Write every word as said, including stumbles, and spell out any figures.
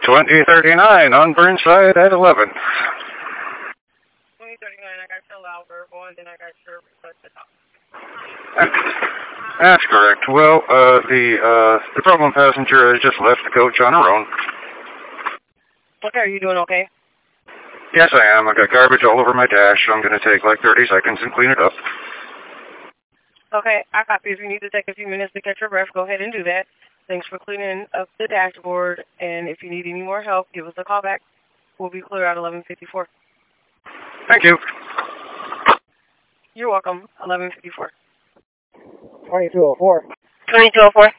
twenty thirty-nine on Burnside at eleven. twenty thirty-nine, I got your loud verbal, and then I got your request to talk. That's correct. Well, uh, the, uh, the problem passenger has just left the coach on her own. Okay, are you doing okay? Yes, I am. I got garbage all over my dash, so I'm going to take like thirty seconds and clean it up. Okay, I copy. If you need to take a few minutes to catch your breath, go ahead and do that. Thanks for cleaning up the dashboard, and if you need any more help, give us a call back. We'll be clear at eleven fifty-four. Thank you. You're welcome. eleven fifty-four. twenty-two oh four. twenty-two oh four.